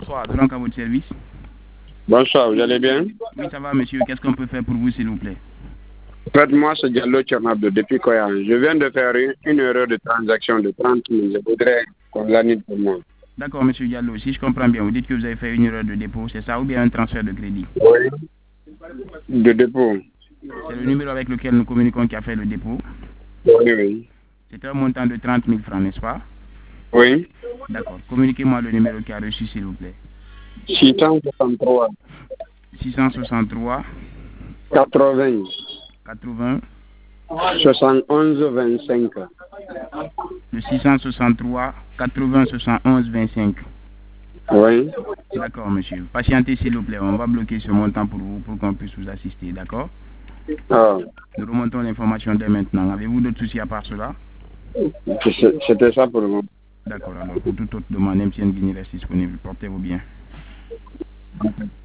bonsoir. Donc à votre service. Bonsoir, vous allez bien? Oui, ça va, monsieur. Qu'est-ce qu'on peut faire pour vous, s'il vous plaît? Faites-moi ce Diallo Tchernabdo depuis Koya. Je viens de faire une erreur de transaction de 30 000. Je voudrais qu'on l'annule pour moi. D'accord, monsieur Diallo. Si je comprends bien, vous dites que vous avez fait une erreur de dépôt, c'est ça, ou bien un transfert de crédit? Oui. De dépôt. C'est le numéro avec lequel nous communiquons qui a fait le dépôt? Oui, oui. C'est un montant de 30 000 francs, n'est-ce pas? Oui. D'accord. Communiquez-moi le numéro qui a reçu, s'il vous plaît. 663. 663 80. 80. 71 25. Le 663 80 71 25. Oui. D'accord, monsieur. Patientez, s'il vous plaît. On va bloquer ce montant pour vous, pour qu'on puisse vous assister. D'accord? Ah. Nous remontons l'information dès maintenant. Avez-vous d'autres soucis à part cela? C'était ça pour moi. D'accord. Alors, pour toute autre demande, MTN Guinée reste disponible. Portez-vous bien.